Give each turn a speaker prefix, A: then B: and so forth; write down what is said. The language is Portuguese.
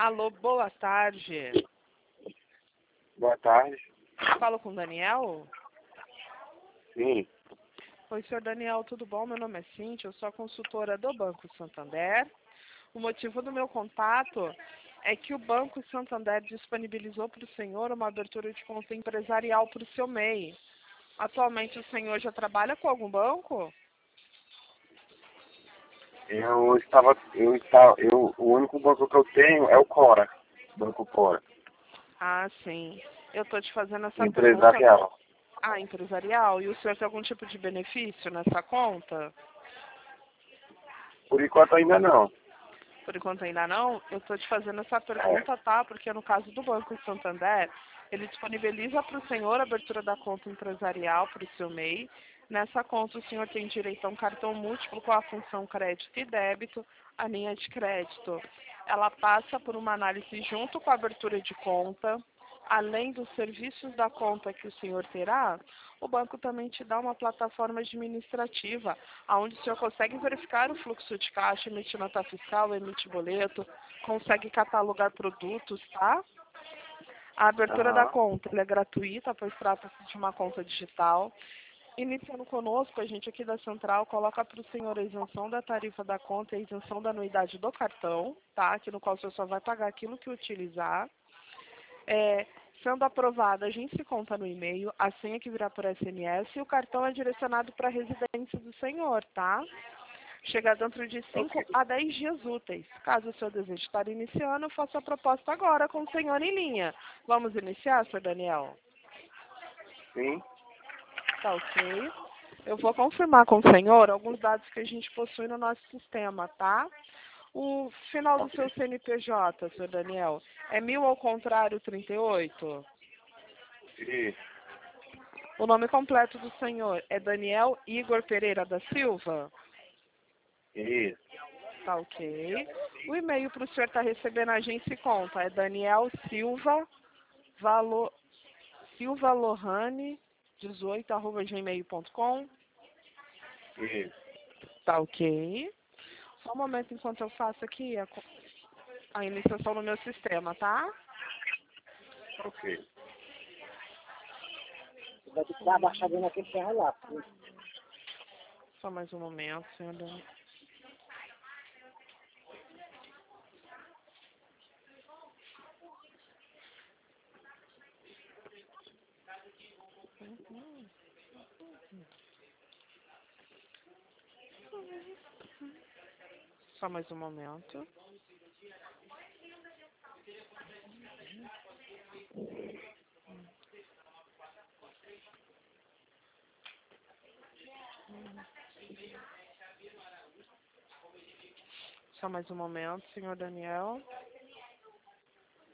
A: Alô, boa tarde.
B: Boa tarde.
A: Falo com o Daniel?
B: Sim.
A: Oi, senhor Daniel, tudo bom? Meu nome é Cíntia, eu sou a consultora do Banco Santander. O motivo do meu contato é que o Banco Santander disponibilizou para o senhor uma abertura de conta empresarial para o seu MEI. Atualmente o senhor já trabalha com algum banco?
B: O único banco que eu tenho é o Cora, Banco Cora,
A: Ah, sim. Eu estou te fazendo essa pergunta.
B: empresarial.
A: Ah, empresarial? E o senhor tem algum tipo de benefício nessa conta?
B: Por enquanto ainda não.
A: Por enquanto ainda não, eu estou te fazendo essa pergunta, tá? Porque no caso do Banco Santander, ele disponibiliza para o senhor a abertura da conta empresarial para o seu MEI. Nessa conta, o senhor tem direito a um cartão múltiplo com a função crédito e débito, a linha de crédito. Ela passa por uma análise junto com a abertura de conta. Além dos serviços da conta que o senhor terá, o banco também te dá uma plataforma administrativa, onde o senhor consegue verificar o fluxo de caixa, emitir nota fiscal, emitir boleto, consegue catalogar produtos, tá? A abertura da
B: Aham.
A: conta ela é gratuita, pois trata-se de uma conta digital. Iniciando conosco, a gente aqui da Central coloca para o senhor a isenção da tarifa da conta e a isenção da anuidade do cartão, tá? Aqui no qual o senhor só vai pagar aquilo que utilizar. Sendo aprovada, a gente se conta no e-mail, a senha que virá por SMS e o cartão é direcionado para a residência do senhor, tá? Chega dentro de 5
B: Ok.
A: a 10 dias úteis. Caso o senhor deseje estar iniciando, eu faço a proposta agora com o senhor em linha. Vamos iniciar, senhor Daniel?
B: Sim.
A: Tá ok. Eu vou confirmar com o senhor alguns dados que a gente possui no nosso sistema, tá? O final do seu CNPJ, senhor Daniel, é 1000 ao contrário 38?
B: Isso.
A: O nome completo do senhor é Daniel Igor Pereira da Silva?
B: Isso.
A: Tá ok. O e-mail para o senhor estar recebendo a agência e conta é Daniel Silva, Silva Lohane 18@gmail.com.
B: Isso.
A: Tá ok. Só um momento enquanto eu faço aqui a iniciação no meu sistema, tá?
B: Ok.
C: Vai ter que dar uma baixadinha naquele ferro lá.
A: Só mais um momento, senhor Daniel. Só mais um momento. Só mais um momento, senhor Daniel.